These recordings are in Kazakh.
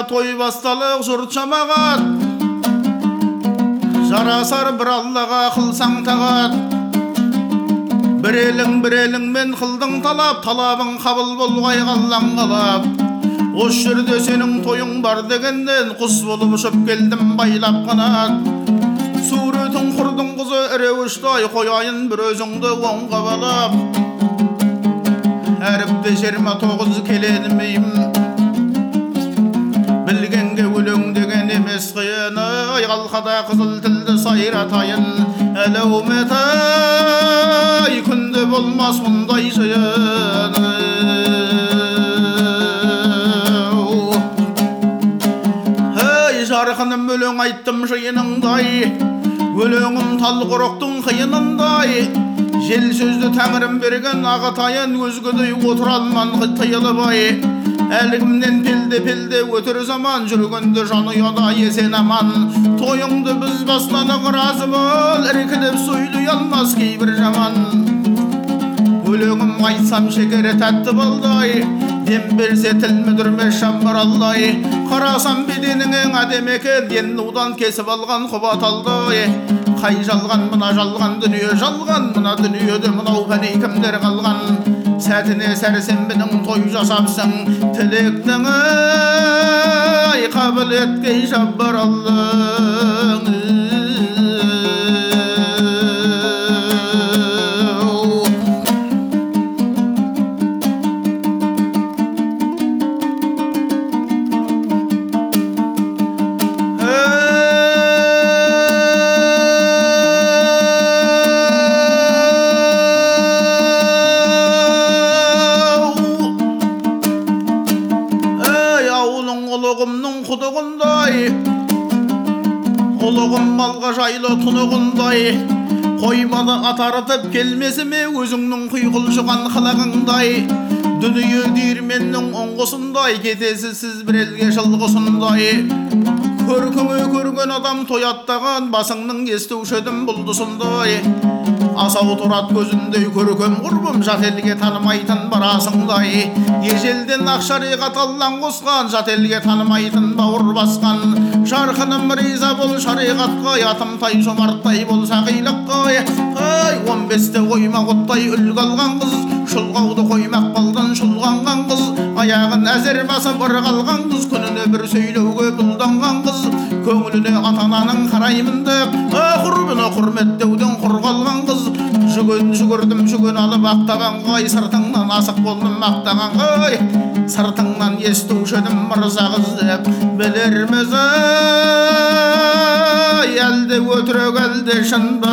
той басталып жұрт жамағат, жарасар бір Аллаға қылсаң тағат. Бір еліңмен қылдың талап, талабың қабыл болғай қаллаң қалап. Осы жерде сенің тойың бар дегеннен, құс болып ұшып келдім байлап қанат. Суретін құрдың қызы іреуіштай, қояйын бір өзіңді оңға балап. Әріпте 29 келедімейім, білгенге өлең деген емес қиын. Қалқада қызыл тілді сайратайын, әлеумет ай күнде болмас мұндай жиын. Жарқыным өлең айттым жиыныңдай, өлеңім тал құрықтың қиынындай. Жел сөзді тәңірім берген ағатайын, өзгедей отыра алман тыйылыбай. Әлігімнен пелде өтір заман, жүргенде жан ұяда есен аман. Тойыңды біз бастадық разы бол, іркіліп сөйлей алмас кейбір жаман. Өлеңім айтсам шекері тәтті балдай, дем берсе тіл мүдірме шамбаралдай. Қарасам беденің әдем екен, денудан кесіп алған құбат алдай. Қай жалған мына жалған дүние, жалған мына дүниеде мынау пәне кімдер қалған. Сәтіне сәрсенбінің той жасапсың, тілектің ай қабыл еткей шаббаралың. Ұлығым малға жайлы тұнығындай, қойманы атартып келмесіме өзіңнің құйқылжыған қылығыңдай. Дүние диірменнің оңғысындай, кетесіз бір елге жылғысындай. Көркіңе көрген адам тояттаған, басыңның естушедім бұлдысындай. Асау тұрат көзіндей көркем құрбым, жат елге танымайтын барасыңдай. Ежелден ақшариғат аллаң қосқан, жат елге танымайтын бауыр басқан. Жарқыным риза бол шариғатқа, атымтай жомарттай бол сақилыққа. 15-те оймақ оттай үлгі алған қыз, шұлғауды қоймақ балдан шұлғанған қыз. Аяғын әзер басып ырғалған қыз, күніне бір сөйлеуге бұлданған қыз. Көңіліне ата-ананың қараймын деп, құрбыны құрметтеуден құрғалған қыз. Жүгірдім алып ақтағанға, сыртыңнан асық болдым мақтағанға. Сыртыңнан естушедім мырза қыз деп, білерміз әлде өтірік әлде шын ба.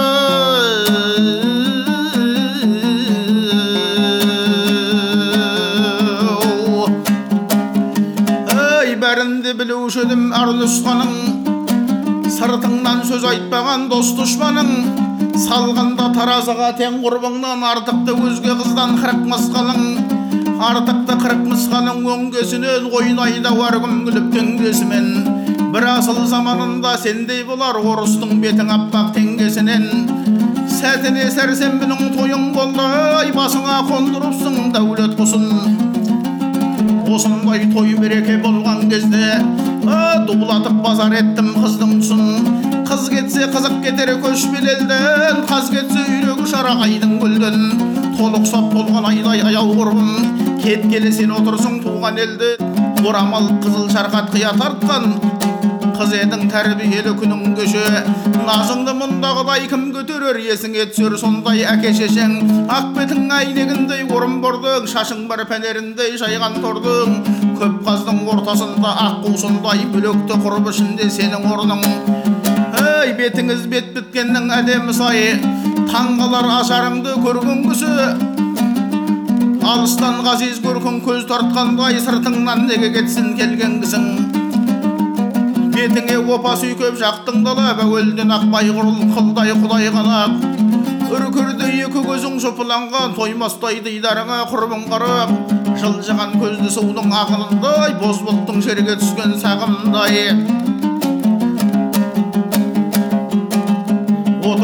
Бәрінде білушедім әр нұсқаның, сыртыңнан сөз айтпаған дос дұшпаның. Салғанда таразыға тең құрбыңнан, артықты өзге қыздан 40 мысқалың. Артықты 40 мысқаның өңгесінен, ойнайды уаргым күліп теңгесімен. Бір асыл заманында сендей болар, орыстың бетің аппақ теңгесінен. Сәтіне сәрсенбінің тойың болды, басыңа қондырыпсың дәулет құсын. Осындай той береке болған кезде, дулатып базар еттім қыздың тұсын. Қыз кетсе қызық кетер көшпел елден, қаз кетсе үйрегі шарағайдың гүлден. Толықсап болған айдай аяу құрбым, кеткелі сен отырсың туған елде. Орамал қызыл шарқат қия тартқан, қыз едің тәрбиелі күнің көше. Назыңды мұндағыдай кім көтерер, есіңе түсер сондай әке шешең. Ақ бетің әйнегіндей орынбордың, шашың бар пәнеріндей жайған тордың. Көп қаздың ортасында ақ қусындай, бөлөкті құрып ішінде сенің орның. Бетіңіз бет біткеннің әдемі сай, таңғалар ажарыңды көрген күсі. Алыстан ғазиз көркің көз тартқандай, сыртыңнан неге кетсін келген кісің. Бетіңе опа сүйкеп жақтың далап, әуелден ақ байғұрыл қылдай құдай қалап. Үркірді екі көзің жопыланған, тоймастай дидарыңа құрбың қарап. Жылжыған көзді судың ағынындай, боз бұлттың жерге түскен сағымдай.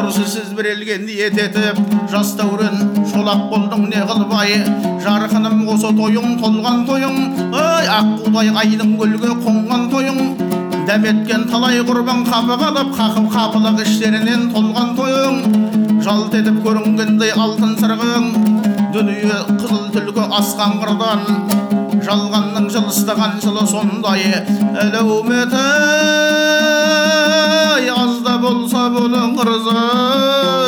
осы сіз бір елге ниет етіп жас дәурен шолақ болдың не қылбай жарқыным осы тойың толған тойың ой аққудай айдың көлге қонған тойың дәметкен талай құрбан қапы қалып қапылық іштерінен толған тойың жалт етіп көрінгендей алтын сырғың дүние қызыл түлкі асқан қырдан жалғанның жылыстаған жылы сондай әлеумет аз да болса бұның ырзы